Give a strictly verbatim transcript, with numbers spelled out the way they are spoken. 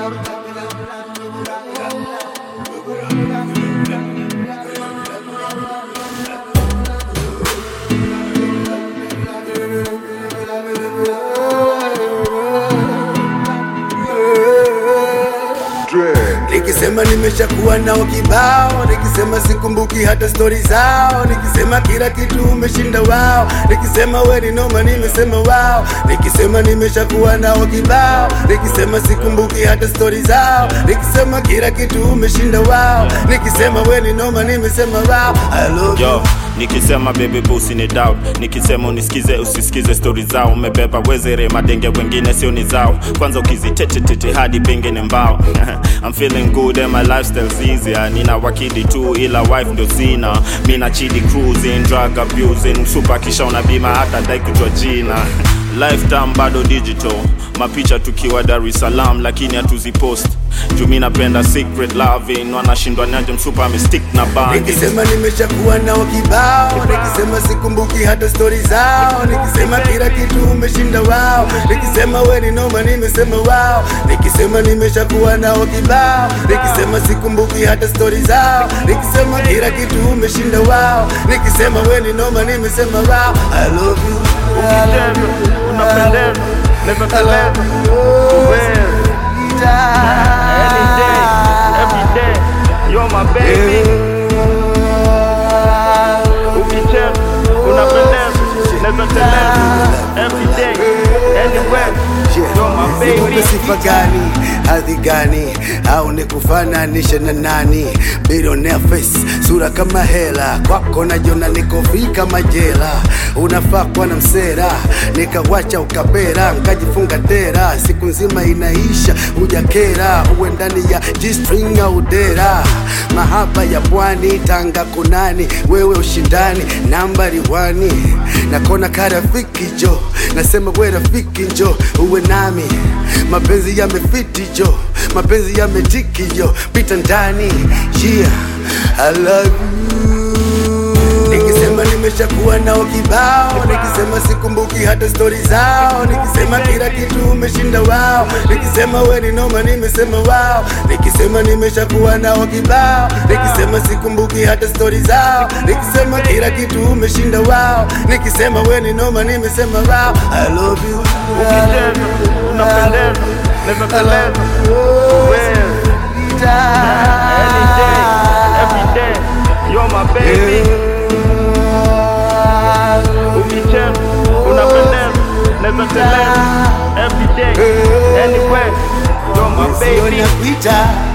Nikisema nimeshakuwa nao kibao, nikisema sikumbuki hata story zao, nikisema kila kitu umeshinda wao, nikisema we ni noma nimesema wao, nikisema nimeshakuwa nao kibao, nikisema sikumbuki hata story zao, nikisema kila kitu umeshinda wao, nikisema we ni noma nimesema wao. I love you. Nikisema baby pussy ni doubt, nikisema unisikize usisikize story zao, umebeba wezere madenge wengine sio ni zao, kwanza ukizitete tete hadi pengine mbao. I'm feeling good and my lifestyle's easier, nina wakidi tu ila wife ndo sina, mina chidi cruising, drug abusing, super kisha unabima hata dai kujua jina. Lifetime bado digital, mapicha tukiwa Dar es Salaam lakini hatuzipost, juu mimi napenda secret loving, wanashindwa nanje msupa amestick na band. Nikisema nimeshakuwa nao kibao, nikisema sikumbuki hata story zao, nikisema kila kitu umeshinda wao, nikisema we ni noma nimesema wao, nikisema nimeshakuwa nao kibao, nikisema sikumbuki hata story zao, nikisema kila kitu umeshinda wao, nikisema we ni noma nimesema wao. I love you. Ukitendo, unapendeza, never teleza, uwezi any day, every day, you're my baby. Ukitendo, unapendeza, never teleza, every day, anywhere, you're my baby. Nikupe sifa gani, hadhi gani, au nikufananisha na nani? Billionaire face, sura kama hela, kwako najiona niko free kama jela. Unafaa kwa na msera, nikawacha ukapera, nkajifunga tera, siku nzima inaisha hujakera, uwe ndani ya G-string au dera. Mahaba ya pwani, Tanga kunani, wewe ushindani nambari wani, nakona karafiki jo, nasema we rafiki njo uwe nami, mapenzi yamefiti jo, mapenzi yametiki jo, pita ndani, yeah, I love you. Nikisema nimeshakuwa nao kibao, nikisema sikumbuki hata story zao, nikisema kila kitu umeshinda wao, nikisema we ni noma nimesema wao, nikisema nimeshakuwa nao kibao, nikisema sikumbuki hata story zao, nikisema kila kitu umeshinda wao, nikisema we ni noma nimesema wao. I love you. Ukitendo, unapendeza, never teleza, uwezi any day, every day, you're my baby. Ukitendo, unapendeza, never teleza, every day, anywhere, you're my baby.